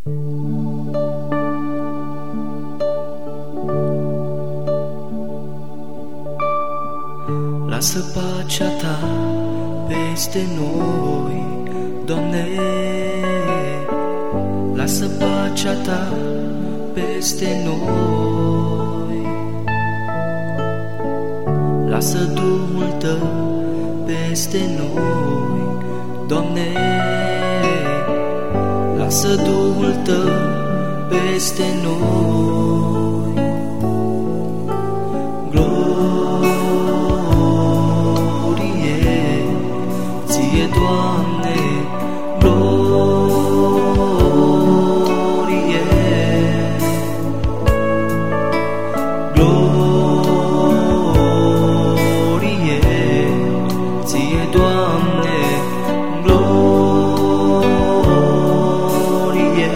Lasă pacea Ta peste noi, Doamne. Lasă pacea Ta peste noi. Lasă Duhul Tău peste noi, Doamne. Lasă Duhul Tău peste noi. Glorie Ție, Doamne, glorie. Glorie Ție, Doamne, glorie.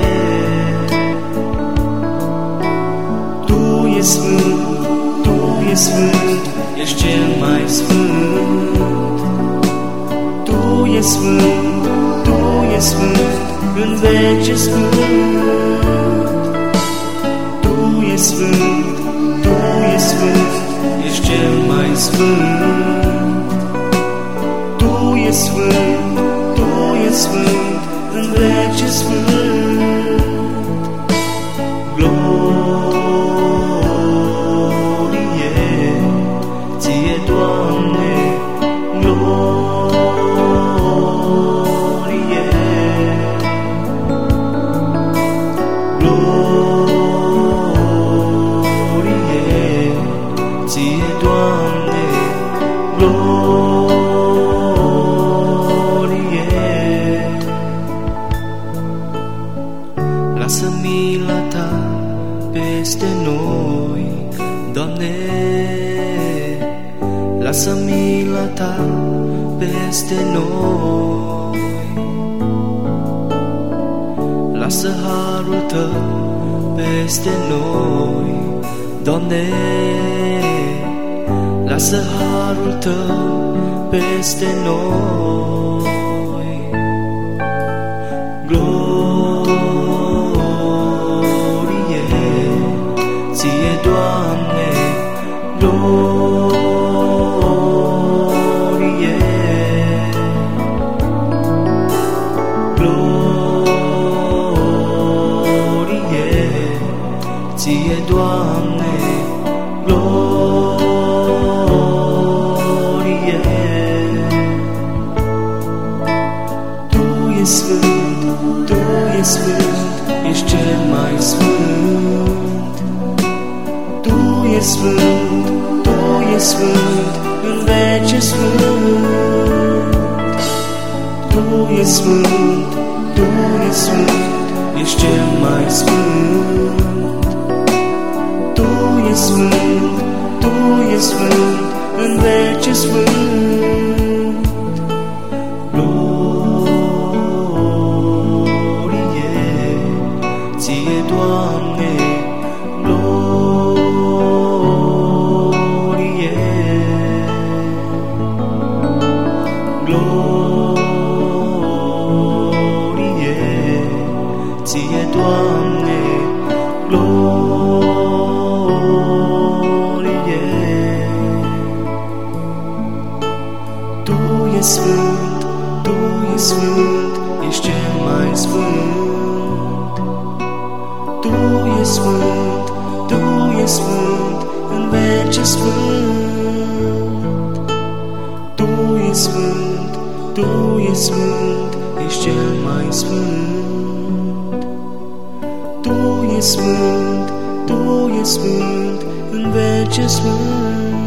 Tu ești sfânt, Tu ești sfânt, ești cel mai sfânt. Tu ești sfânt, Tu ești sfânt, în veci sfânt. Tu ești sfânt, Tu ești sfânt, ești cel mai sfânt. Tu ești sfânt, Tu ești sfânt, în veci sfânt. Glorie Ție, Doamne, glorie. Glorie Ție, Doamne, glorie. Lasă mila Ta peste noi, Doamne. Lasă mila Ta peste noi. Lasă harul Tău peste noi, Doamne. Lasă harul Tău peste noi. Glorie Ție, Doamne, glorie. Glorie Ție, Doamne, glorie. Tu ești sfânt, Tu ești sfânt, ești cel mai sfânt. Tu ești sfânt, Tu ești sfânt, în veci sfânt. Tu ești sfânt, Tu ești sfânt, ești cel mai sfânt. Tu ești sfânt, Tu ești sfânt, în veci sfânt. Glorie Ție, Doamne, glorie. Glorie Ție, Doamne, glorie. Tu ești sfânt, Tu ești sfânt, ești cel mai sfânt. Tu ești sfânt, Tu ești sfânt, în veci sfânt. Tu ești sfânt, Tu ești sfânt, ești cel mai sfânt. Tu ești sfânt, Tu ești sfânt, în veci sfânt.